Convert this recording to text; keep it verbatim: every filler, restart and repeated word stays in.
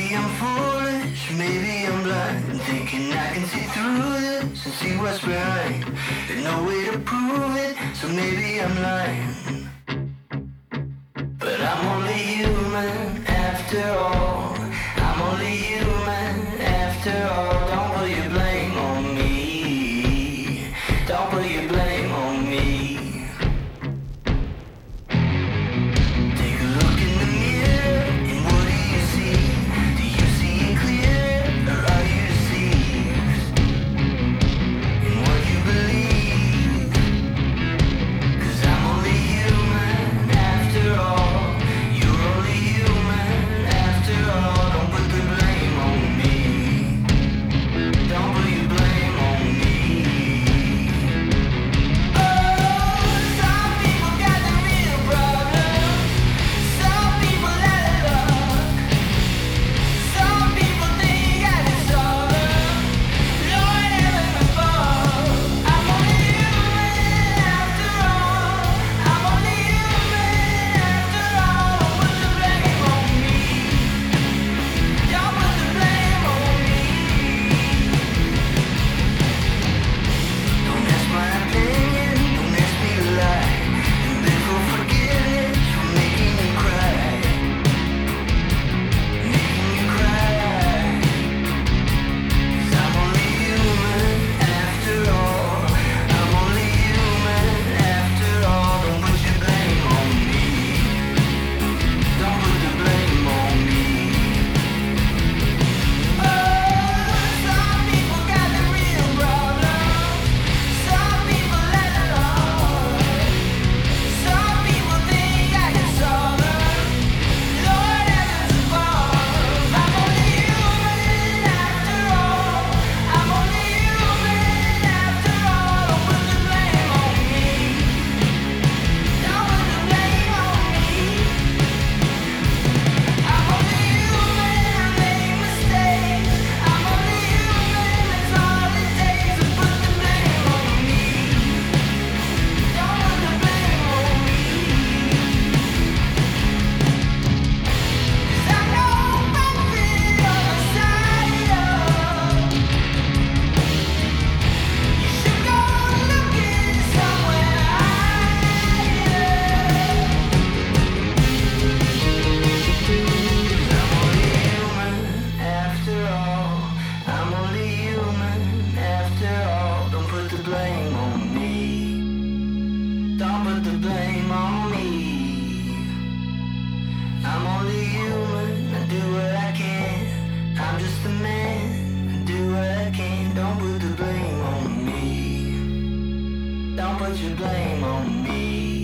I'm foolish, maybe I'm blind, thinking I can see through this and see what's behind. There's no way to prove it, so maybe I'm lying. But I'm only human after all. I'm only human after all. Don't put your blame on me. Don't put your blame on me. Take a look in the mirror, and what do you see? Do you see it clear, or are you deceived in what you believe? 'Cause I'm only human after all. You're only human after all. Don't put the blame on me. Don't put your blame on me. Oh, some people got the real problems. Some people let it up. Some people think I can solve them. Lord heaven above. I'm only human after all. I'm only human after all. Don't put the blame on me. Don't put the blame on me. Don't ask my opinion, don't ask me to lie. And beg for forgiveness for making you cry. Making you cry. 'Cause I'm only human after all. I'm only human after all. Don't put your blame on me. Don't put the blame on me. Oh, some people got the real problems. Some people let it up. Some people think I can solve them. Lord heavens above. I'm only human after all. I'm only human after all. Don't put the blame on me. Don't put the blame on me. I'm only human, I make mistakes. I'm only human, that's all it takes. To put the blame on me. Don't put the blame on me. 'Cause I know I'm the other side of. You should go looking somewhere higher. I'm only human after all. I'm only human after all. Don't put the blame on me. Don't put the blame on me. I'm only human. I do what I can. I'm just a man. I do what I can. Don't put the blame on me. Don't put your blame on me.